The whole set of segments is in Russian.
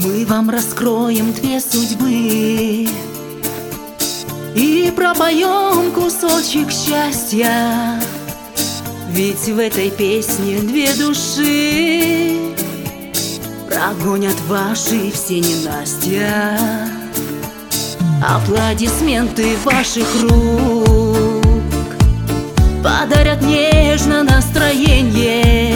Мы вам раскроем две судьбы и пропоем кусочек счастья. Ведь в этой песне две души прогонят ваши все ненастья. Аплодисменты ваших рук подарят нежно настроение.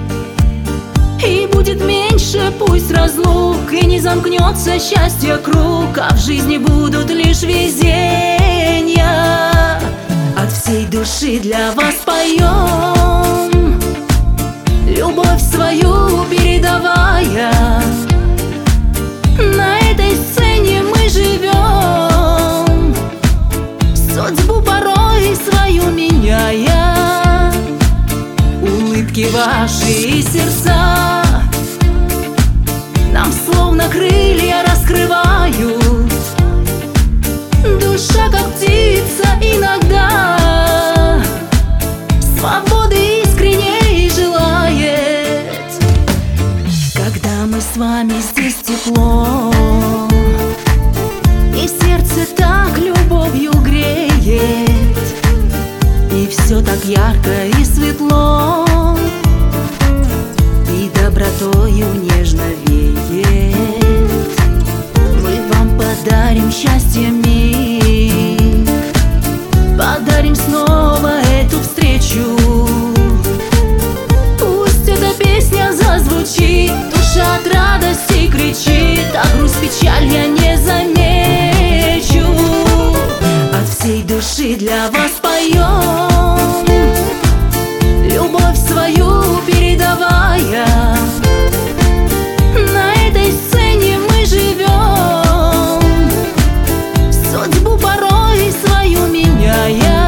И будет меньше пусть разлук, и не замкнется счастье круг, а в жизни будут лишь везения. От всей души для вас поем, любовь свою передавая. На этой сцене мы живем, судьбу порой свою меняя. Улыбки ваши и сердца нам словно крылья раскрывают. Душа, как птица, иногда свободы искренней желает. Когда мы с вами здесь тепло, и сердце так любовью греет, и все так ярко и светло, и добротою нежно веет. Мы вам подарим счастье миг, подарим снова эту встречу. Пусть эта песня зазвучит, душа от радости кричит, а грусть, печаль я не замечу. От всей души для вас поем, любовь свою передавая. На этой сцене мы живем, судьбу порой свою меняя.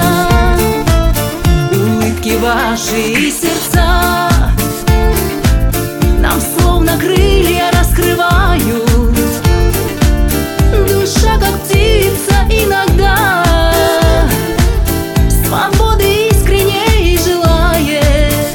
Улыбки ваши и сердца нам словно крылья раскрывают. Душа, как птица, иногда свободы искренней желает.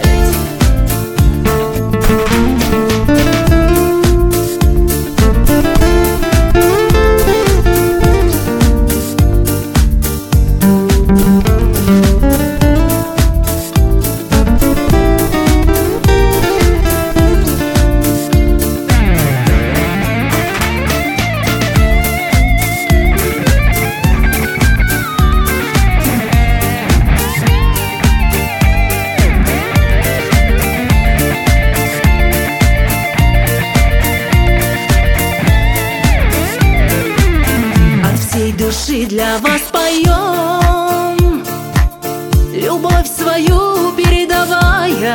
Души для вас поем, любовь свою передавая.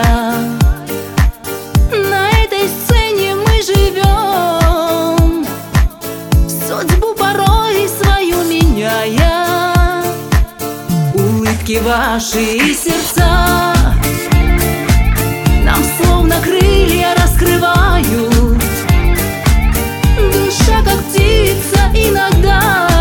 На этой сцене мы живем, судьбу порой свою меняя. Улыбки ваши и сердца нам словно крылья раскрывают. Душа, как птица, иногда